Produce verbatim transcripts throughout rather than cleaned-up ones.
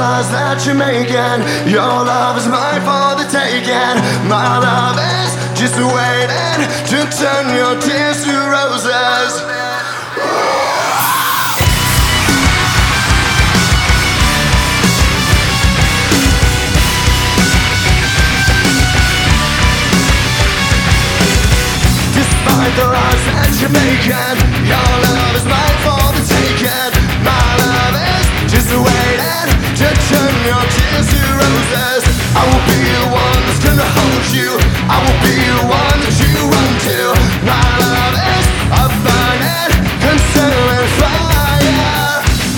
lies that you're making. Your love is mine for the taking. My love is just waiting to turn your tears to roses. Despite the lies that you're making, your love is mine for the taking. My love is just waiting to turn your tears to roses. I will be the one that's gonna hold you. I will be the one that you run to. My love is a burning, consuming fire.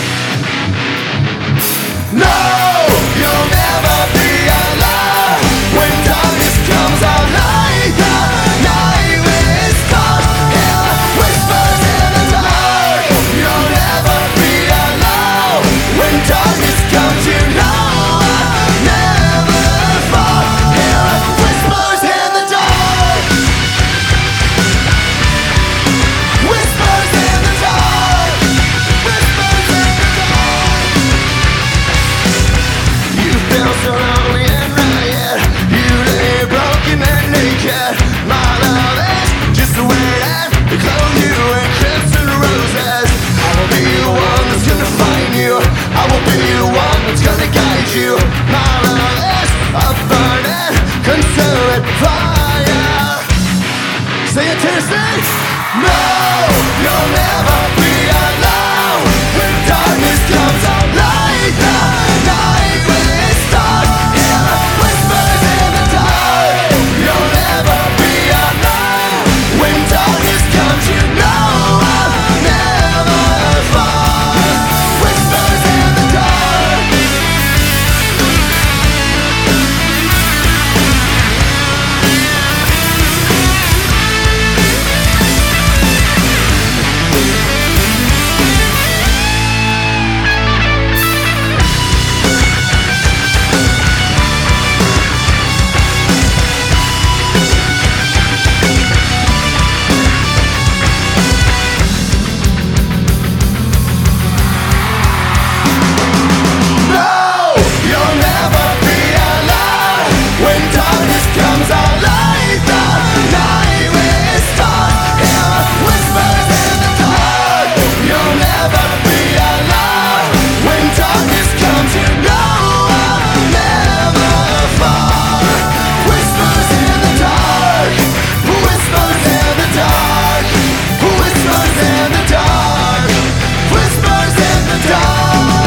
No, you'll never be alone when darkness comes out like the night when it's dark. Hear whispers in the dark. You'll never be alone when darkness comes. You know I'll never fall. Hear whispers in the dark. Whispers in the dark. Whispers in the dark. You feel so lonely and riot. You lay broken and naked. My love is just waiting to clothe you in crimson roses. I will be the one that's gonna find you. I will be the one that's gonna guide you. My love is a burning, consuming fire. Say it, Tennessee. No, you'll never be alone when darkness comes out like the night when it's dark. Hear whispers in the dark. You'll never be alone when darkness comes. You know I'll never fall. Whispers in the dark. No, you'll never be alone when darkness comes out like the night when it's dark. Hear whispers in the dark. You'll never be alone when darkness comes. You know I'll never fall. Whispers in the dark. Whispers in the dark. Whispers in the dark. Whispers in the dark.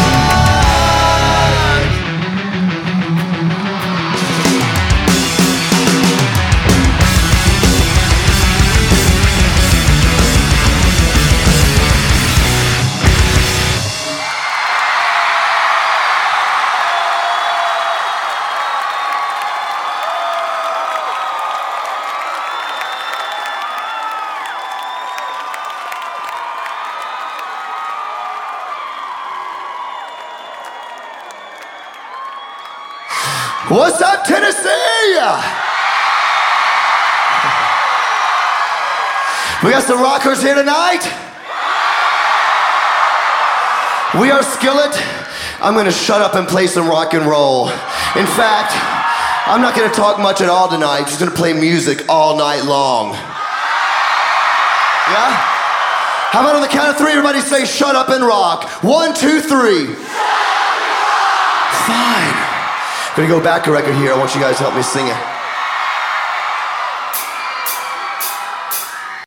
What's up, Tennessee? We got some rockers here tonight. We are Skillet. I'm gonna shut up and play some rock and roll. In fact, I'm not gonna talk much at all tonight. Just gonna play music all night long. Yeah? How about on the count of three, everybody say shut up and rock. One, two, three. Fine. I'm gonna go back a record here. I want you guys to help me sing it.